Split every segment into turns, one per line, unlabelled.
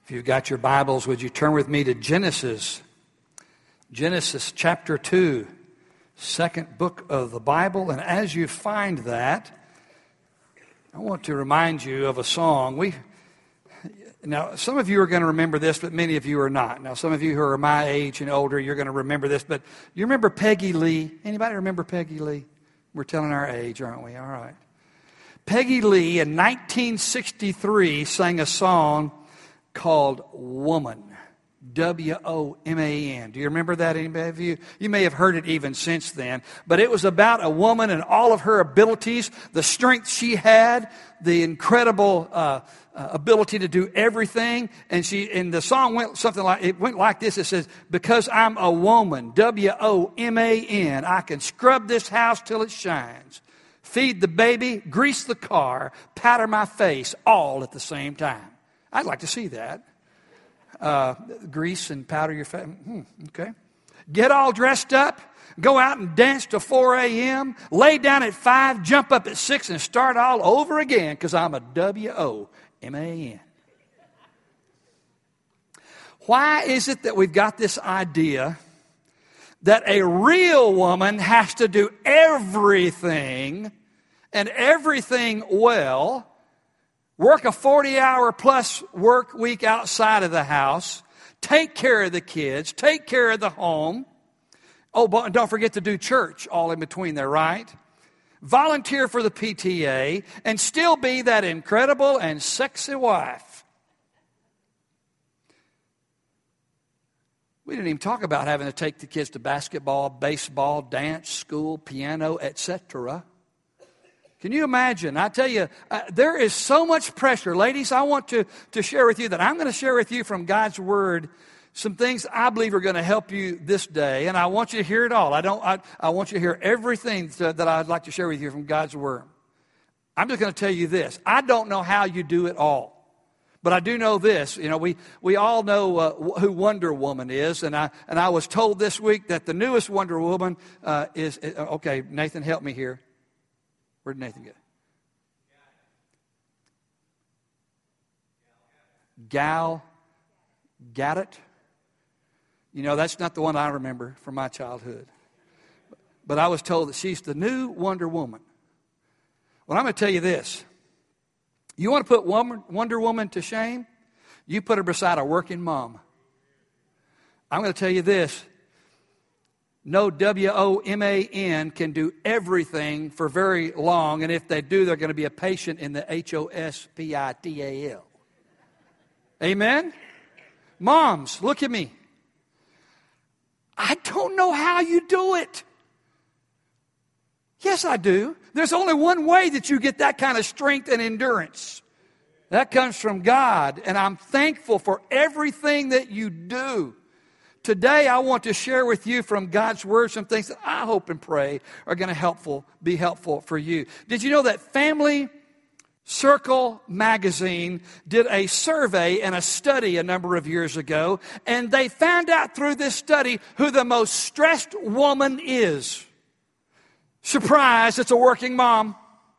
If you've got your Bibles, would you turn with me to Genesis? Genesis chapter 2, second book of the Bible. And as you find that, I want to remind you of a song. Now, some of you are going to remember this, but many of you are not. Now, some of you who are my age and older, you're going to remember this. But you remember Peggy Lee? Anybody remember Peggy Lee? We're telling our age, aren't we? All right. Peggy Lee in 1963 sang a song called Woman. W-O-M-A-N. Do you remember that, anybody of you? You may have heard it even since then. But it was about a woman and all of her abilities, the strength she had, the incredible ability to do everything. And the song went like this. It says, because I'm a woman, W-O-M-A-N, I can scrub this house till it shines, feed the baby, grease the car, powder my face, all at the same time. I'd like to see that. Grease and powder your face. Okay. Get all dressed up. Go out and dance till 4 a.m. Lay down at 5. Jump up at 6 and start all over again because I'm a W-O-M-A-N. Why is it that we've got this idea that a real woman has to do everything and everything well, work a 40-hour plus work week outside of the house, take care of the kids, take care of the home. Oh, but don't forget to do church all in between there, right? Volunteer for the PTA and still be that incredible and sexy wife. We didn't even talk about having to take the kids to basketball, baseball, dance, school, piano, etc. Can you imagine? I tell you, there is so much pressure. Ladies, I want to share with you that I'm going to share with you from God's Word some things I believe are going to help you this day. And I want you to hear it all. I want you to hear everything that I'd like to share with you from God's Word. I'm just going to tell you this. I don't know how you do it all. But I do know this. You know, we all know who Wonder Woman is. And I was told this week that the newest Wonder Woman is, okay, Nathan, help me here. Where did Nathan go? Gal Gadot. You know, that's not the one I remember from my childhood. But I was told that she's the new Wonder Woman. Well, I'm going to tell you this. You want to put Wonder Woman to shame? You put her beside a working mom. I'm going to tell you this. No W-O-M-A-N can do everything for very long. And if they do, they're going to be a patient in the H-O-S-P-I-T-A-L. Amen? Moms, look at me. I don't know how you do it. Yes, I do. There's only one way that you get that kind of strength and endurance. That comes from God. And I'm thankful for everything that you do. Today, I want to share with you from God's Word some things that I hope and pray are going to be helpful for you. Did you know that Family Circle magazine did a survey and a study a number of years ago, and they found out through this study who the most stressed woman is? Surprise, it's a working mom.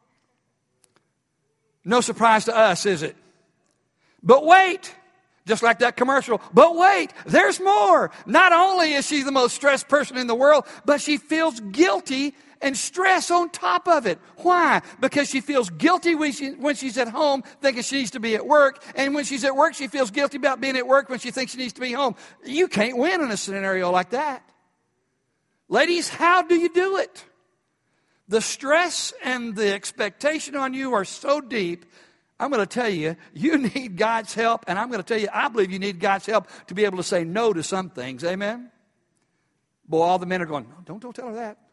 No surprise to us, is it? But wait. Just like that commercial. But wait, there's more. Not only is she the most stressed person in the world, but she feels guilty and stress on top of it. Why? Because she feels guilty when she's at home thinking she needs to be at work. And when she's at work, she feels guilty about being at work when she thinks she needs to be home. You can't win in a scenario like that. Ladies, how do you do it? The stress and the expectation on you are so deep. I'm going to tell you, you need God's help, and I'm going to tell you, I believe you need God's help to be able to say no to some things. Amen? Boy, all the men are going, don't tell her that.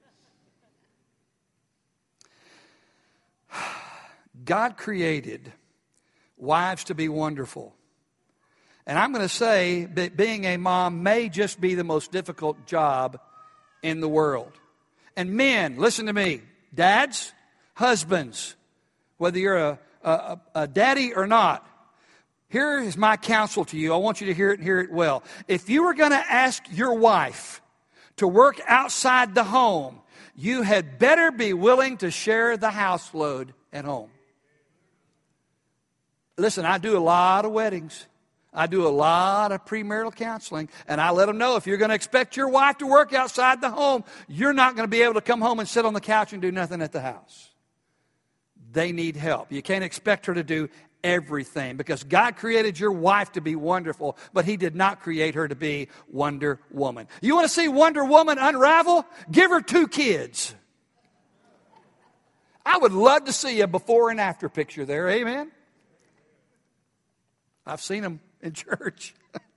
God created wives to be wonderful. And I'm going to say that being a mom may just be the most difficult job in the world. And men, listen to me. Dads, husbands, whether you're a daddy or not, here is my counsel to you. I want you to hear it and hear it well. If you were going to ask your wife to work outside the home, you had better be willing to share the house load at home. Listen, I do a lot of weddings. I do a lot of premarital counseling, and I let them know if you're going to expect your wife to work outside the home, you're not going to be able to come home and sit on the couch and do nothing at the house. They need help. You can't expect her to do everything because God created your wife to be wonderful, but He did not create her to be Wonder Woman. You want to see Wonder Woman unravel? Give her 2 kids. I would love to see a before and after picture there. Amen? I've seen them in church.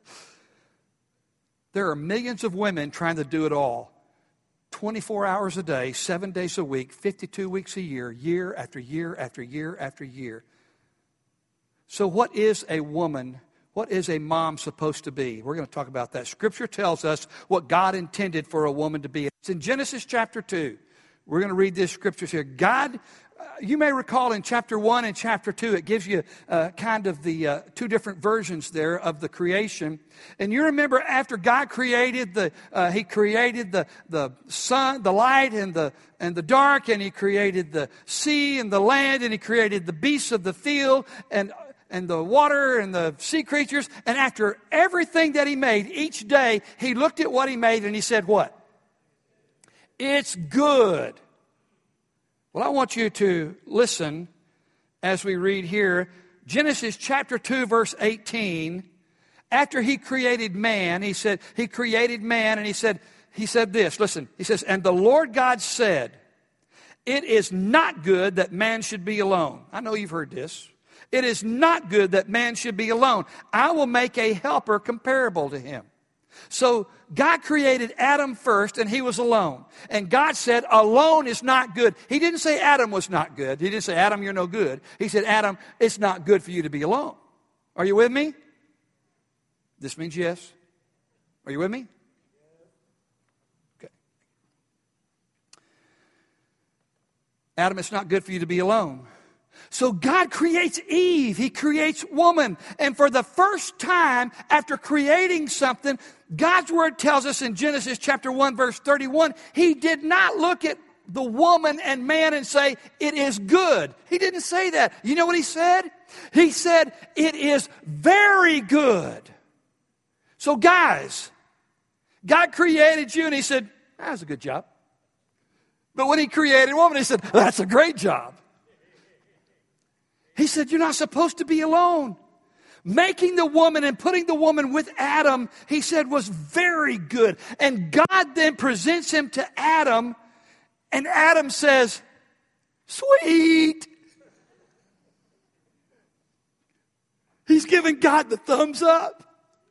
There are millions of women trying to do it all. 24 hours a day, 7 days a week, 52 weeks a year, year after year after year after year. So what is a woman, what is a mom supposed to be? We're going to talk about that. Scripture tells us what God intended for a woman to be. It's in Genesis chapter 2. We're going to read these scriptures here. God, you may recall in chapter 1 and chapter 2, it gives you kind of the 2 different versions there of the creation. And you remember after God created He created the sun, the light and the dark, and He created the sea and the land, and He created the beasts of the field and the water and the sea creatures. And after everything that He made, each day He looked at what He made and He said what? It's good. Well, I want you to listen as we read here. Genesis chapter 2, verse 18. After He created man, He said, He created man, and He said this. Listen, He says, and the Lord God said, it is not good that man should be alone. I know you've heard this. It is not good that man should be alone. I will make a helper comparable to him. So God created Adam first, and he was alone. And God said, alone is not good. He didn't say Adam was not good. He didn't say, Adam, you're no good. He said, Adam, it's not good for you to be alone. Are you with me? This means yes. Are you with me? Okay. Adam, it's not good for you to be alone. So God creates Eve. He creates woman. And for the first time after creating something, God's Word tells us in Genesis chapter 1, verse 31, He did not look at the woman and man and say, it is good. He didn't say that. You know what He said? He said, it is very good. So guys, God created you and He said, that was a good job. But when He created woman, He said, that's a great job. He said, you're not supposed to be alone. Making the woman and putting the woman with Adam, He said, was very good. And God then presents him to Adam, and Adam says, sweet. He's giving God the thumbs up.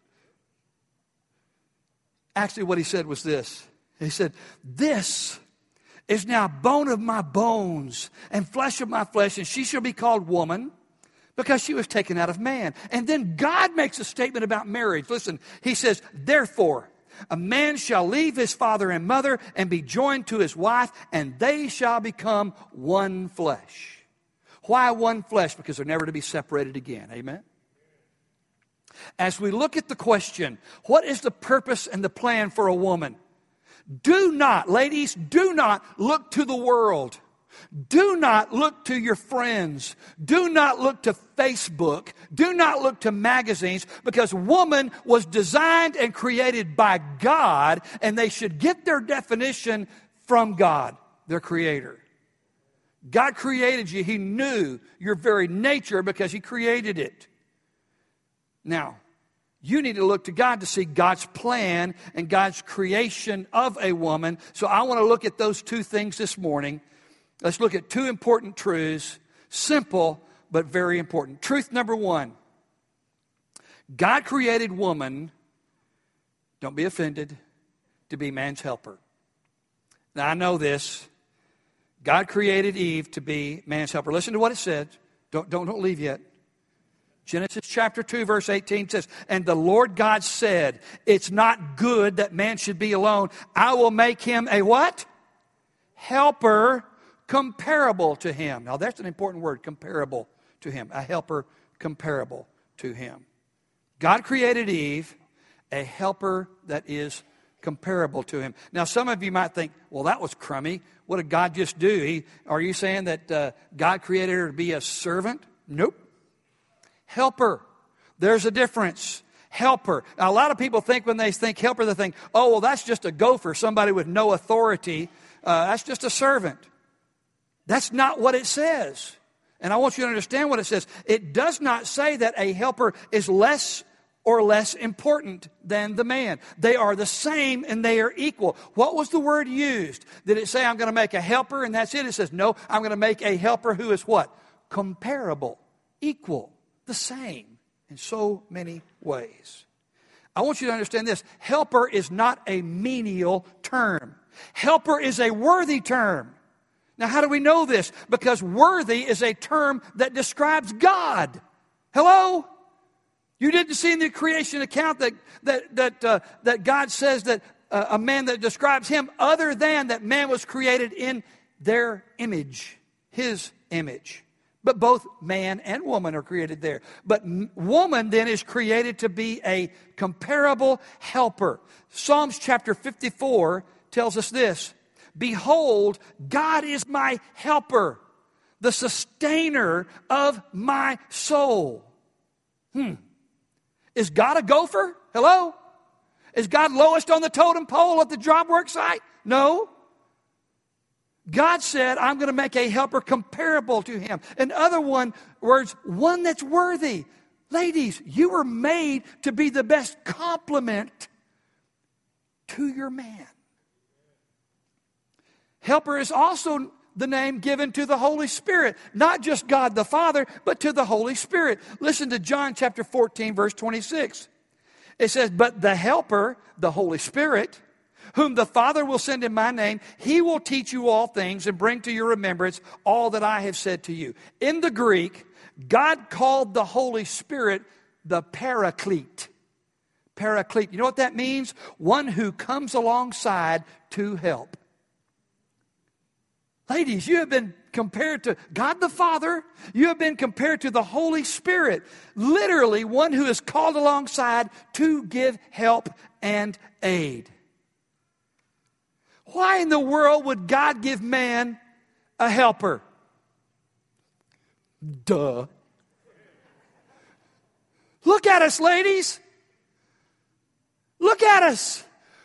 Actually, what he said was this. He said, this is now bone of my bones and flesh of my flesh, and she shall be called woman because she was taken out of man. And then God makes a statement about marriage. Listen, He says, therefore, a man shall leave his father and mother and be joined to his wife, and they shall become one flesh. Why one flesh? Because they're never to be separated again. Amen? As we look at the question, what is the purpose and the plan for a woman? Do not, ladies, do not look to the world. Do not look to your friends. Do not look to Facebook. Do not look to magazines, because woman was designed and created by God, and they should get their definition from God, their Creator. God created you. He knew your very nature because He created it. Now, you need to look to God to see God's plan and God's creation of a woman. So I want to look at those 2 things this morning. Let's look at 2 important truths, simple but very important. Truth number 1, God created woman, don't be offended, to be man's helper. Now I know this. God created Eve to be man's helper. Listen to what it said. Don't leave yet. Genesis chapter 2, verse 18 says, and the Lord God said, it's not good that man should be alone. I will make him a what? Helper comparable to him. Now that's an important word, comparable to him. A helper comparable to him. God created Eve, a helper that is comparable to him. Now some of you might think, well, that was crummy. What did God just do? Are you saying that God created her to be a servant? Nope. Helper. There's a difference. Helper. Now, a lot of people think when they think helper, they think, oh, well, that's just a gopher, somebody with no authority. That's just a servant. That's not what it says. And I want you to understand what it says. It does not say that a helper is less or less important than the man. They are the same and they are equal. What was the word used? Did it say I'm going to make a helper and that's it? It says, no, I'm going to make a helper who is what? Comparable, equal, the same in so many ways. I want you to understand this. Helper is not a menial term. Helper is a worthy term. Now, how do we know this? Because worthy is a term that describes God. Hello? You didn't see in the creation account that God says that a man that describes him other than that man was created in their image, his image. But both man and woman are created there. But woman then is created to be a comparable helper. Psalms chapter 54 tells us this. Behold, God is my helper, the sustainer of my soul. Is God a gopher? Hello? Is God lowest on the totem pole at the job work site? No. God said, I'm going to make a helper comparable to him. In other words, one that's worthy. Ladies, you were made to be the best complement to your man. Helper is also the name given to the Holy Spirit. Not just God the Father, but to the Holy Spirit. Listen to John chapter 14, verse 26. It says, but the Helper, the Holy Spirit, whom the Father will send in my name, he will teach you all things and bring to your remembrance all that I have said to you. In the Greek, God called the Holy Spirit the Paraclete. Paraclete. You know what that means? One who comes alongside to help. Ladies, you have been compared to God the Father. You have been compared to the Holy Spirit. Literally, one who is called alongside to give help and aid. Why in the world would God give man a helper? Duh. Look at us, ladies. Look at us.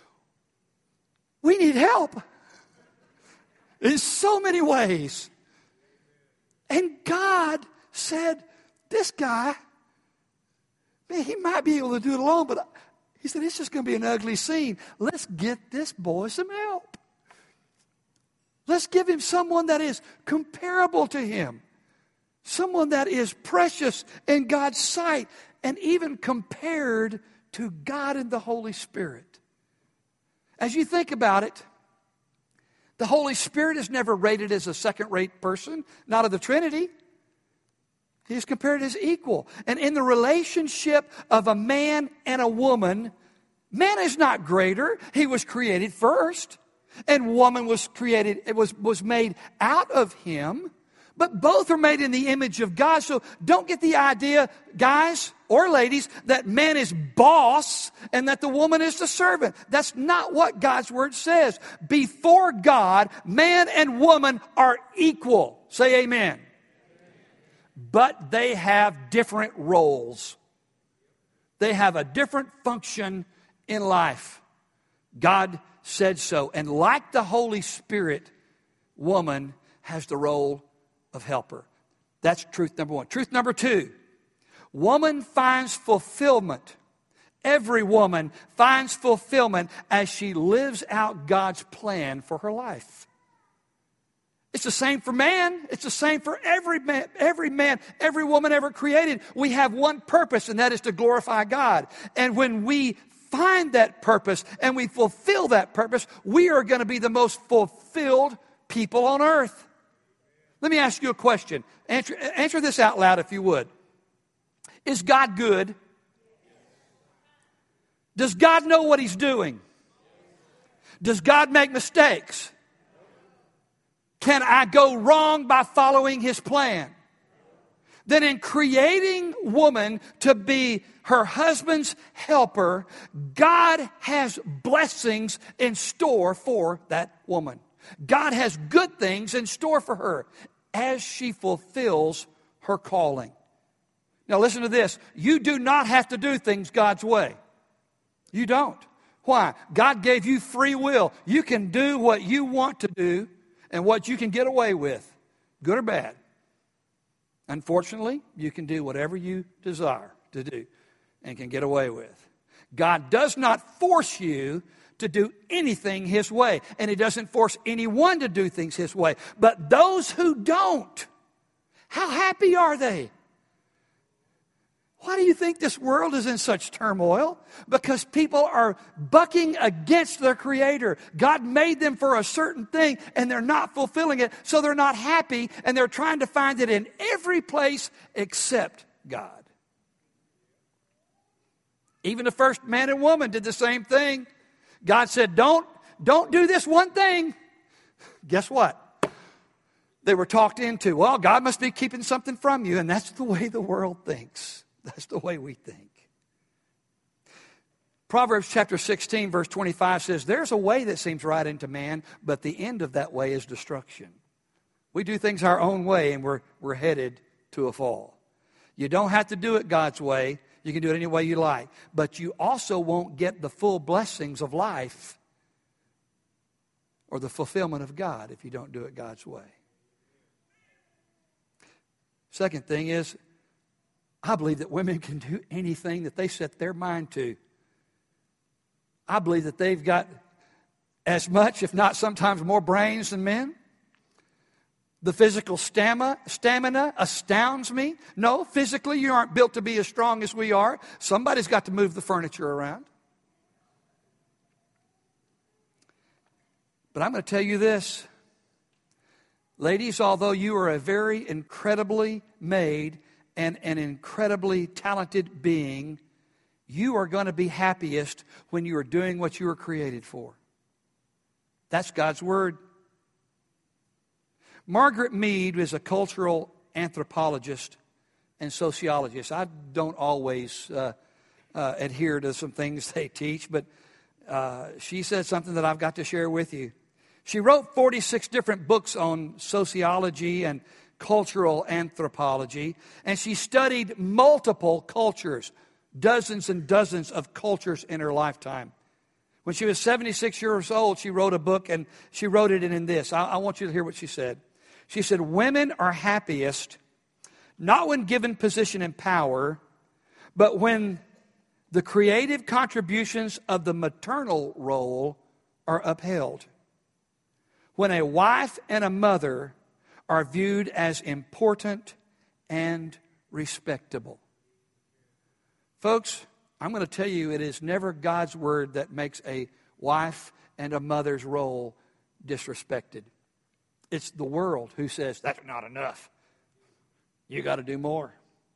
We need help. In so many ways. And God said, this guy, man, he might be able to do it alone, but he said, it's just going to be an ugly scene. Let's get this boy some help. Let's give him someone that is comparable to him. Someone that is precious in God's sight and even compared to God and the Holy Spirit. As you think about it, the Holy Spirit is never rated as a second-rate person, not of the Trinity. He's compared as equal. And in the relationship of a man and a woman, man is not greater. He was created first. And woman was created, it was made out of him. But both are made in the image of God. So don't get the idea, guys or ladies, that man is boss and that the woman is the servant. That's not what God's word says. Before God, man and woman are equal. Say amen. But they have different roles. They have a different function in life. God said so. And like the Holy Spirit, woman has the role of helper. That's truth number one. Truth number two, woman finds fulfillment. Every woman finds fulfillment as she lives out God's plan for her life. It's the same for man. It's the same for every man, every woman ever created. We have one purpose, and that is to glorify God. And when we find that purpose and we fulfill that purpose, we are going to be the most fulfilled people on earth. Let me ask you a question. Answer this out loud if you would. Is God good? Does God know what He's doing? Does God make mistakes? Can I go wrong by following His plan? Then in creating woman to be her husband's helper, God has blessings in store for that woman. God has good things in store for her as she fulfills her calling. Now listen to this. You do not have to do things God's way. You don't. Why? God gave you free will. You can do what you want to do and what you can get away with, good or bad. Unfortunately, you can do whatever you desire to do and can get away with. God does not force you to do anything His way, and He doesn't force anyone to do things His way. But those who don't, how happy are they? Why do you think this world is in such turmoil? Because people are bucking against their Creator. God made them for a certain thing, and they're not fulfilling it, so they're not happy, and they're trying to find it in every place except God. Even the first man and woman did the same thing. God said, don't do this one thing. Guess what? They were talked into, well, God must be keeping something from you, and that's the way the world thinks. That's the way we think. Proverbs chapter 16, verse 25 says, there's a way that seems right unto man, but the end of that way is destruction. We do things our own way, and we're headed to a fall. You don't have to do it God's way. You can do it any way you like. But you also won't get the full blessings of life or the fulfillment of God if you don't do it God's way. Second thing is, I believe that women can do anything that they set their mind to. I believe that they've got as much, if not sometimes more brains than men. The physical stamina astounds me. No, physically you aren't built to be as strong as we are. Somebody's got to move the furniture around. But I'm going to tell you this. Ladies, although you are a very incredibly made and an incredibly talented being, you are going to be happiest when you are doing what you were created for. That's God's Word. Margaret Mead is a cultural anthropologist and sociologist. I don't always adhere to some things they teach, but she said something that I've got to share with you. She wrote 46 different books on sociology and cultural anthropology, and she studied multiple cultures, dozens and dozens of cultures in her lifetime. When she was 76 years old, she wrote a book, and she wrote it in this. I want you to hear what she said. She said, women are happiest not when given position and power, but when the creative contributions of the maternal role are upheld. When a wife and a mother are viewed as important and respectable. Folks, I'm going to tell you, it is never God's Word that makes a wife and a mother's role disrespected. It's the world who says, that's not enough. You got to do more.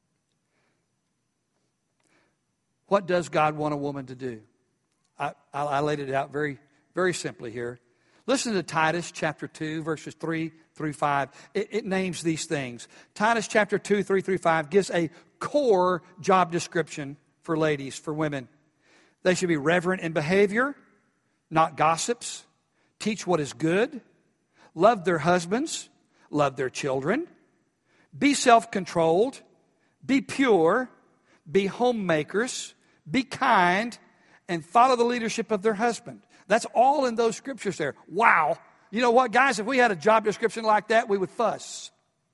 What does God want a woman to do? I laid it out very, very simply here. Listen to Titus chapter 2, verses 3 through 5. It names these things. Titus chapter 2, 3 through 5 gives a core job description for ladies, for women. They should be reverent in behavior, not gossips, teach what is good, love their husbands, love their children, be self-controlled, be pure, be homemakers, be kind, and follow the leadership of their husband. That's all in those scriptures there. Wow. You know what, guys? If we had a job description like that, we would fuss.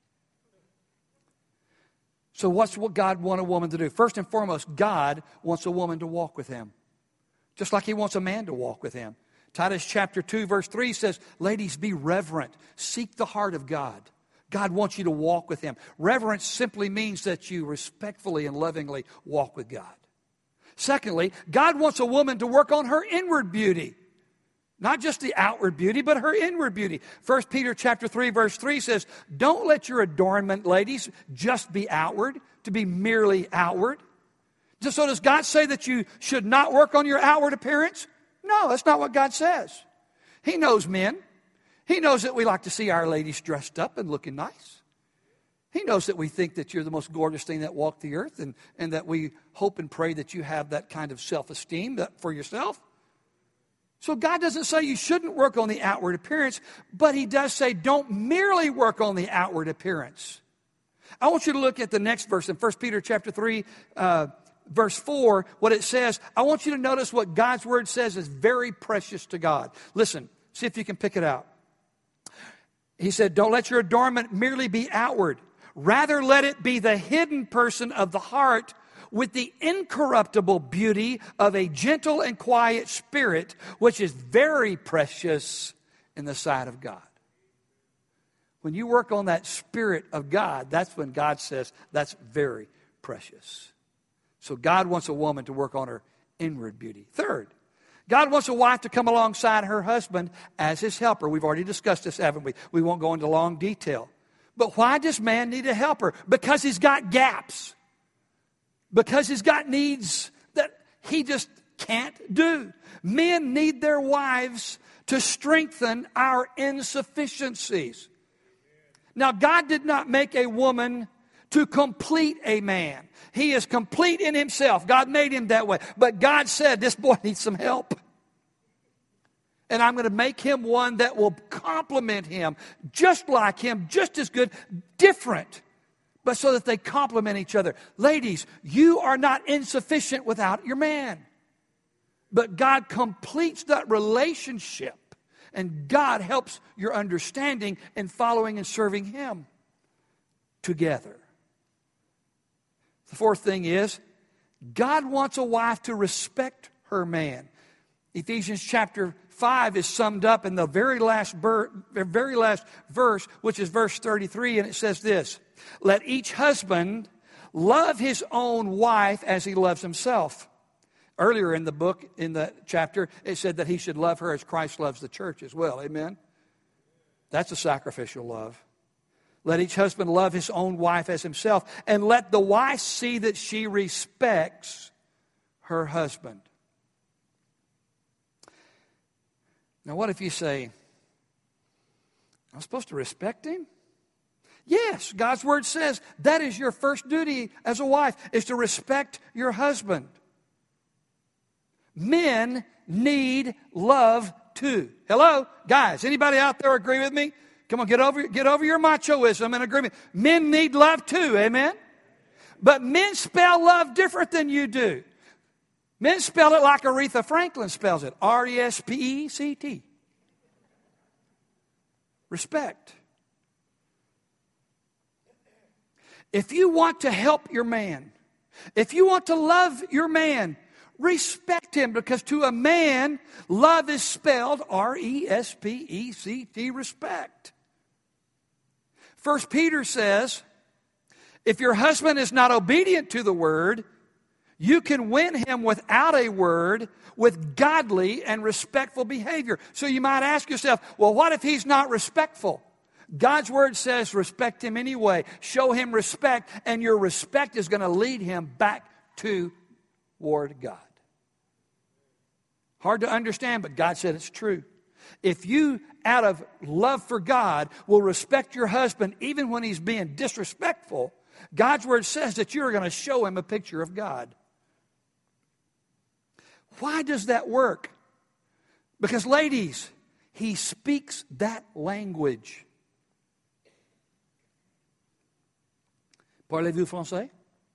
So what's what God want a woman to do? First and foremost, God wants a woman to walk with Him, just like He wants a man to walk with Him. Titus chapter 2, verse 3 says, ladies, be reverent. Seek the heart of God. God wants you to walk with Him. Reverence simply means that you respectfully and lovingly walk with God. Secondly, God wants a woman to work on her inward beauty. Not just the outward beauty, but her inward beauty. 1 Peter chapter 3, verse 3 says, don't let your adornment, ladies, just be outward, to be merely outward. So does God say that you should not work on your outward appearance? No, that's not what God says. He knows men. He knows that we like to see our ladies dressed up and looking nice. He knows that we think that you're the most gorgeous thing that walked the earth, and that we hope and pray that you have that kind of self-esteem for yourself. So God doesn't say you shouldn't work on the outward appearance, but He does say don't merely work on the outward appearance. I want you to look at the next verse in 1 Peter chapter 3, verse 4, what it says. I want you to notice what God's word says is very precious to God. Listen, see if you can pick it out. He said, don't let your adornment merely be outward. Rather, let it be the hidden person of the heart with the incorruptible beauty of a gentle and quiet spirit, which is very precious in the sight of God. When you work on that Spirit of God, that's when God says that's very precious. So God wants a woman to work on her inward beauty. Third, God wants a wife to come alongside her husband as his helper. We've already discussed this, haven't we? We won't go into long detail. But why does man need a helper? Because he's got gaps. Because he's got needs that he just can't do. Men need their wives to strengthen our insufficiencies. Now, God did not make a woman to complete a man. He is complete in himself. God made him that way. But God said, this boy needs some help. And I'm going to make him one that will complement him, just like him, just as good, different, but so that they complement each other. Ladies, you are not insufficient without your man. But God completes that relationship, and God helps your understanding in following and serving him together. The fourth thing is, God wants a wife to respect her man. Ephesians chapter 5 is summed up in the very last verse, which is verse 33, and it says this: let each husband love his own wife as he loves himself. Earlier in the book, in the chapter, it said that he should love her as Christ loves the church as well. Amen? That's a sacrificial love. Let each husband love his own wife as himself, and let the wife see that she respects her husband. Now, what if you say, I'm supposed to respect him? Yes, God's word says that is your first duty as a wife, is to respect your husband. Men need love too. Hello? Guys, anybody out there agree with me? Come on, get over your machoism and agreement. Men need love too, amen? But men spell love different than you do. Men spell it like Aretha Franklin spells it. R-E-S-P-E-C-T. Respect. If you want to help your man, if you want to love your man, respect him, because to a man, love is spelled R-E-S-P-E-C-T, respect. 1 Peter says, if your husband is not obedient to the word, you can win him without a word with godly and respectful behavior. So you might ask yourself, well, what if he's not respectful? God's word says respect him anyway. Show him respect, and your respect is going to lead him back toward God. Hard to understand, but God said it's true. If you, out of love for God, will respect your husband even when he's being disrespectful, God's word says that you're going to show him a picture of God. Why does that work? Because, ladies, he speaks that language. Parlez-vous français?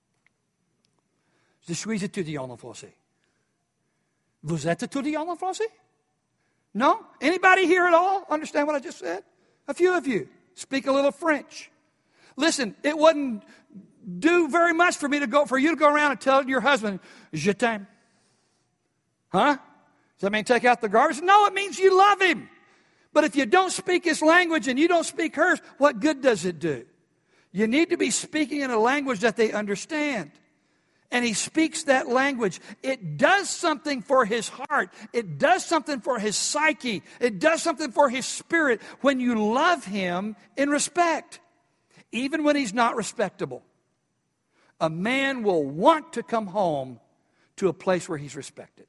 Je suis étudiant en français. Vous êtes étudiant en français? No? Anybody here at all understand what I just said? A few of you speak a little French. Listen, it wouldn't do very much for you to go around and tell your husband, je t'aime. Huh? Does that mean take out the garbage? No, it means you love him. But if you don't speak his language and you don't speak hers, what good does it do? You need to be speaking in a language that they understand. And he speaks that language. It does something for his heart. It does something for his psyche. It does something for his spirit when you love him in respect, even when he's not respectable. A man will want to come home to a place where he's respected.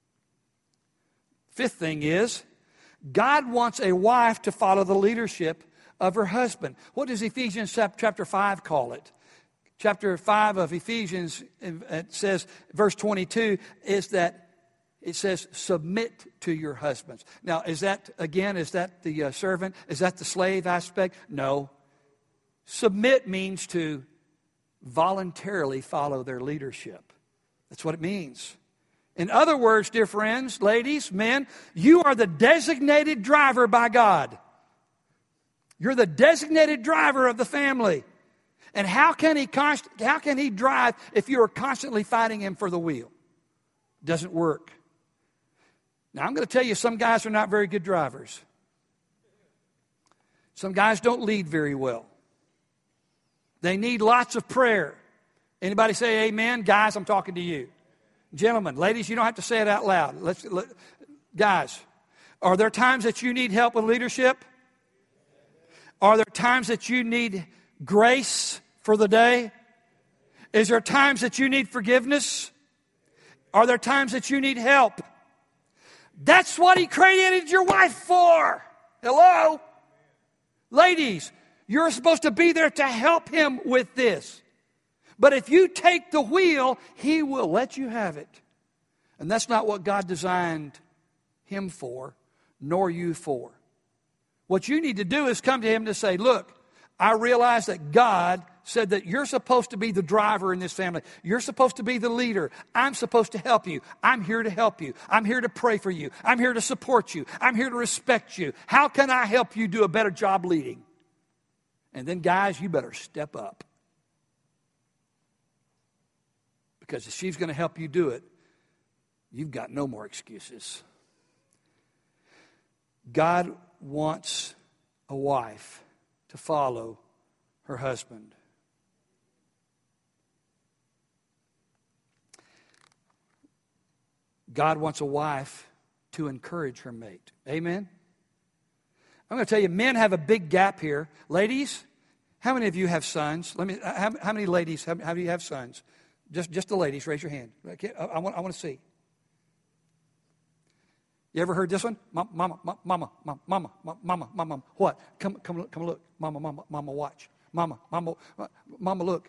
Fifth thing is, God wants a wife to follow the leadership of her husband. What does Ephesians chapter 5 call it? Chapter 5 of Ephesians, it says, verse 22, is that it says, submit to your husbands. Now, is that the servant? Is that the slave aspect? No. Submit means to voluntarily follow their leadership. That's what it means. In other words, dear friends, ladies, men, you are the designated driver by God. You're the designated driver of the family. And how can he drive if you are constantly fighting him for the wheel? It doesn't work. Now, I'm going to tell you, some guys are not very good drivers. Some guys don't lead very well. They need lots of prayer. Anybody say amen? Guys, I'm talking to you. Gentlemen, ladies, you don't have to say it out loud. Guys, are there times that you need help with leadership? Are there times that you need grace for the day? Is there times that you need forgiveness? Are there times that you need help? That's what He created your wife for. Hello? Ladies, you're supposed to be there to help him with this. But if you take the wheel, He will let you have it. And that's not what God designed him for, nor you for. What you need to do is come to Him to say, look, I realize that God said that you're supposed to be the driver in this family. You're supposed to be the leader. I'm supposed to help you. I'm here to help you. I'm here to pray for you. I'm here to support you. I'm here to respect you. How can I help you do a better job leading? And then, guys, you better step up. Because if she's going to help you do it, you've got no more excuses. God wants a wife to follow her husband. God wants a wife to encourage her mate. Amen? I'm going to tell you, men have a big gap here. Ladies, how many of you have sons? How many ladies have you have sons? Just the ladies, raise your hand. I want to see. You ever heard this one? Mama. What? Come look. Mama, watch. Mama, look.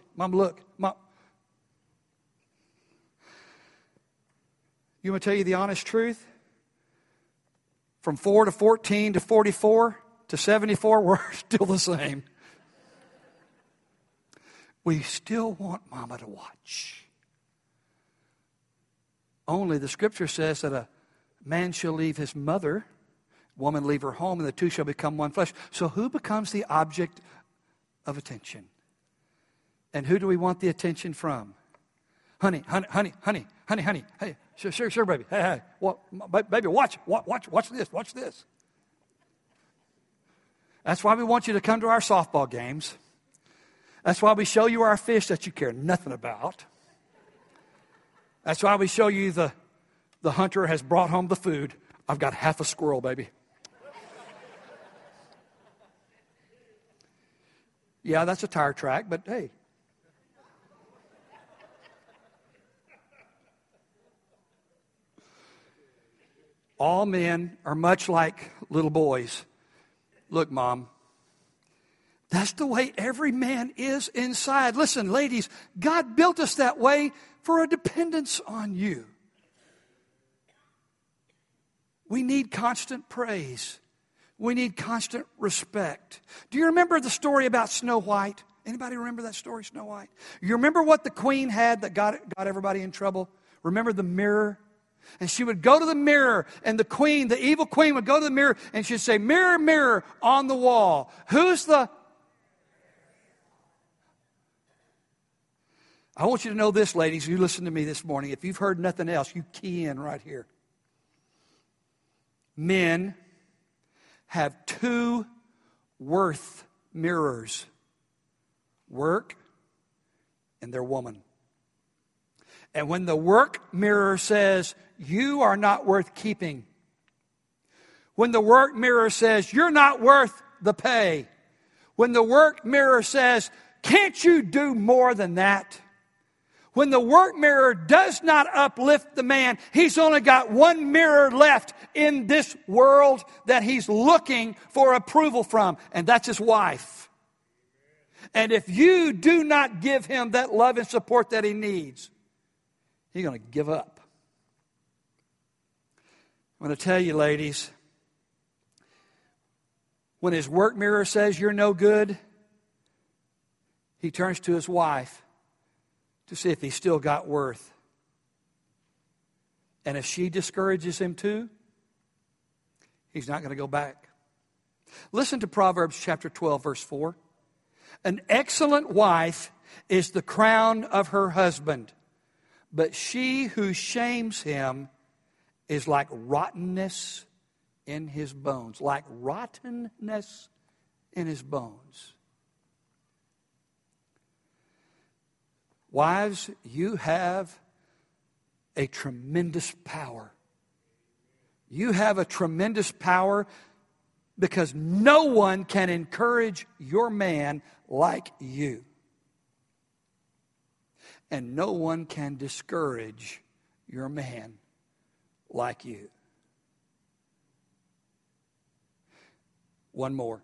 You want to tell you the honest truth? From 4 to 14 to 44 to 74, we're still the same. We still want Mama to watch. Only the Scripture says that a man shall leave his mother, woman leave her home, and the two shall become one flesh. So who becomes the object of attention? And who do we want the attention from? Honey. Hey, sure, baby. Hey. Baby, watch this. That's why we want you to come to our softball games. That's why we show you our fish that you care nothing about. That's why we show you the hunter has brought home the food. I've got half a squirrel, baby. Yeah, that's a tire track, but hey. All men are much like little boys. Look, Mom, that's the way every man is inside. Listen, ladies, God built us that way for a dependence on you. We need constant praise. We need constant respect. Do you remember the story about Snow White? Anybody remember that story, Snow White? You remember what the queen had that got everybody in trouble? Remember the mirror? And she would go to the mirror, and the evil queen would go to the mirror, and she'd say, mirror, mirror on the wall. Who's the... I want you to know this, ladies, you listen to me this morning. If you've heard nothing else, you key in right here. Men have two worth mirrors. Work and their woman. And when the work mirror says, you are not worth keeping. When the work mirror says, you're not worth the pay. When the work mirror says, can't you do more than that? When the work mirror does not uplift the man, he's only got one mirror left in this world that he's looking for approval from, and that's his wife. And if you do not give him that love and support that he needs, he's going to give up. I'm going to tell you, ladies, when his work mirror says you're no good, he turns to his wife to see if he's still got worth. And if she discourages him too, he's not going to go back. Listen to Proverbs chapter 12, verse 4. An excellent wife is the crown of her husband, but she who shames him is like rottenness in his bones. Like rottenness in his bones. Wives, you have a tremendous power. You have a tremendous power because no one can encourage your man like you. And no one can discourage your man like you. One more.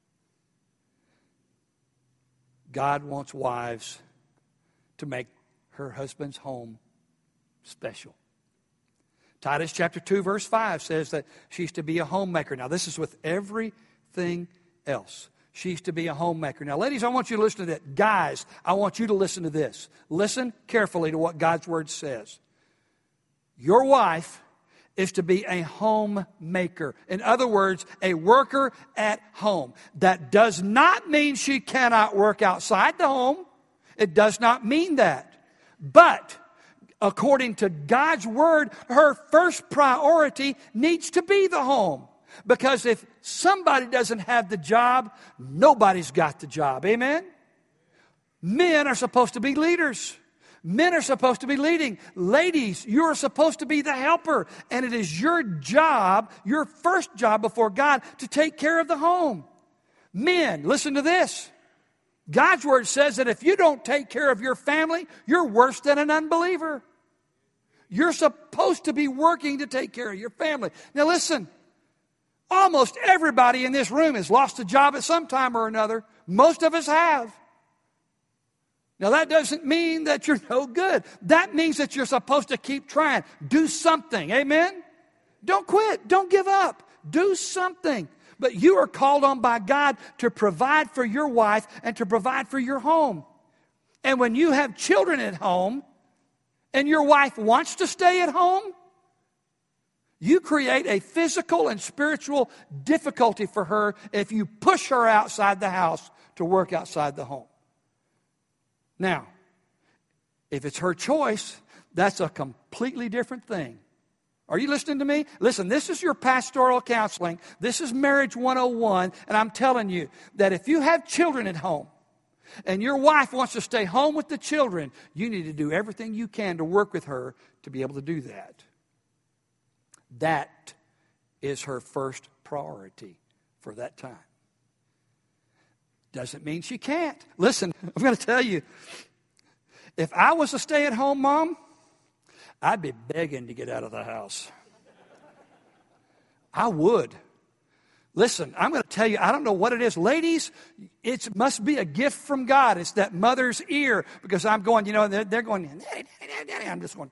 God wants wives to make her husband's home special. Titus chapter 2 verse 5 says that she's to be a homemaker. Now this is with everything else. She's to be a homemaker. Now ladies, I want you to listen to that. Guys, I want you to listen to this. Listen carefully to what God's Word says. Your wife is to be a homemaker. In other words, a worker at home. That does not mean she cannot work outside the home. It does not mean that. But according to God's Word, her first priority needs to be the home. Because if somebody doesn't have the job, nobody's got the job. Amen? Men are supposed to be leaders. Men are supposed to be leading. Ladies, you are supposed to be the helper. And it is your job, your first job before God, to take care of the home. Men, listen to this. God's Word says that if you don't take care of your family, you're worse than an unbeliever. You're supposed to be working to take care of your family. Now listen, almost everybody in this room has lost a job at some time or another. Most of us have. Now that doesn't mean that you're no good. That means that you're supposed to keep trying. Do something. Amen? Don't quit. Don't give up. Do something. But you are called on by God to provide for your wife and to provide for your home. And when you have children at home and your wife wants to stay at home, you create a physical and spiritual difficulty for her if you push her outside the house to work outside the home. Now, if it's her choice, that's a completely different thing. Are you listening to me? Listen, this is your pastoral counseling. This is Marriage 101. And I'm telling you that if you have children at home and your wife wants to stay home with the children, you need to do everything you can to work with her to be able to do that. That is her first priority for that time. Doesn't mean she can't. Listen, I'm going to tell you, if I was a stay-at-home mom, I'd be begging to get out of the house. I would. Listen, I'm going to tell you, I don't know what it is. Ladies, it must be a gift from God. It's that mother's ear. Because I'm going, they're going, Daddy, Daddy, Daddy. I'm just going.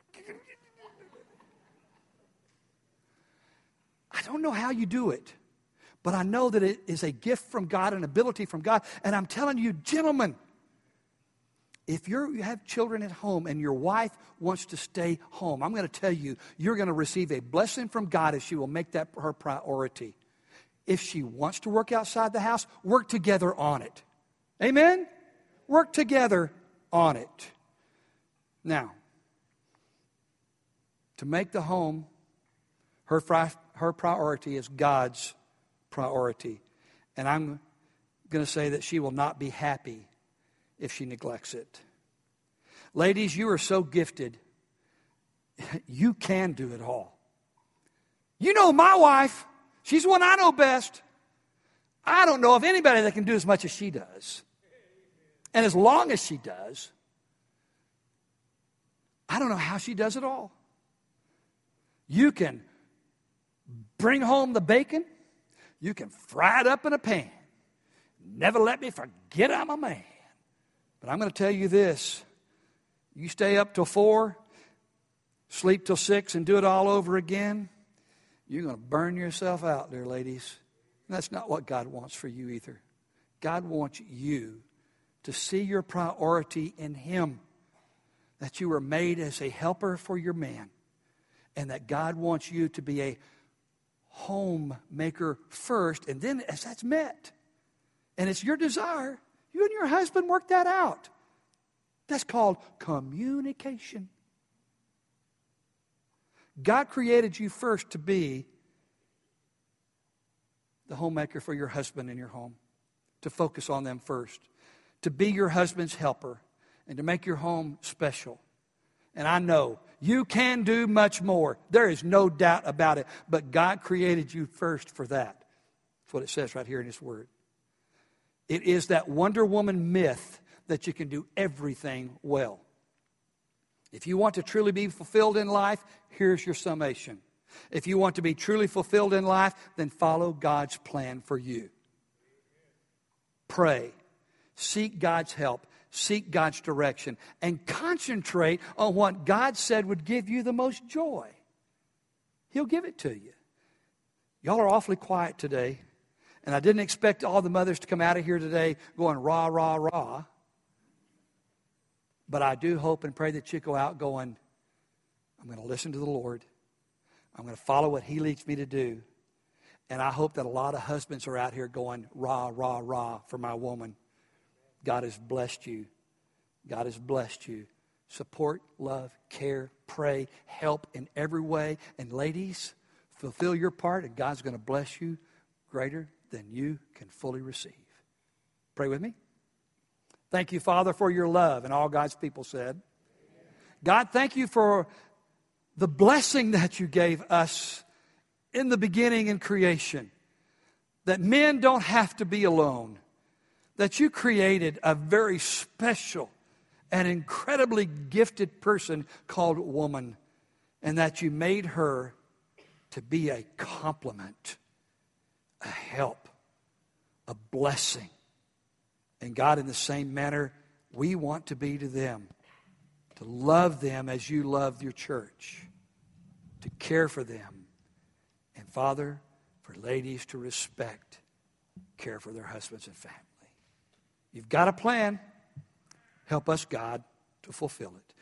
I don't know how you do it. But I know that it is a gift from God, an ability from God. And I'm telling you, gentlemen, if you have children at home and your wife wants to stay home, I'm going to tell you, you're going to receive a blessing from God if she will make that her priority. If she wants to work outside the house, work together on it. Amen? Work together on it. Now, to make the home, her priority is God's priority. And I'm going to say that she will not be happy if she neglects it. Ladies, you are so gifted. You can do it all. You know my wife. She's the one I know best. I don't know of anybody that can do as much as she does. And as long as she does, I don't know how she does it all. You can bring home the bacon. You can fry it up in a pan. Never let me forget I'm a man. But I'm going to tell you this. You stay up till 4, sleep till 6, and do it all over again, you're going to burn yourself out there, ladies. And that's not what God wants for you either. God wants you to see your priority in Him, that you were made as a helper for your man, and that God wants you to be a homemaker first, and then as that's met, and it's your desire, you and your husband work that out. That's called communication. God created you first to be the homemaker for your husband in your home, to focus on them first, to be your husband's helper, and to make your home special. And I know you can do much more. There is no doubt about it. But God created you first for that. That's what it says right here in His Word. It is that Wonder Woman myth that you can do everything well. If you want to truly be fulfilled in life, here's your summation. If you want to be truly fulfilled in life, then follow God's plan for you. Pray. Seek God's help. Seek God's direction. And concentrate on what God said would give you the most joy. He'll give it to you. Y'all are awfully quiet today. And I didn't expect all the mothers to come out of here today going rah, rah, rah. But I do hope and pray that you go out going, I'm going to listen to the Lord. I'm going to follow what He leads me to do. And I hope that a lot of husbands are out here going, rah, rah, rah, for my woman. God has blessed you. God has blessed you. Support, love, care, pray, help in every way. And ladies, fulfill your part, and God's going to bless you greater than you can fully receive. Pray with me. Thank you, Father, for your love. And all God's people said, God, thank you for the blessing that you gave us in the beginning in creation. That men don't have to be alone. That you created a very special and incredibly gifted person called woman. And that you made her to be a complement, a help, a blessing. And God, in the same manner, we want to be to them, to love them as you love your church, to care for them. And Father, for ladies to respect, care for their husbands and family. You've got a plan. Help us, God, to fulfill it.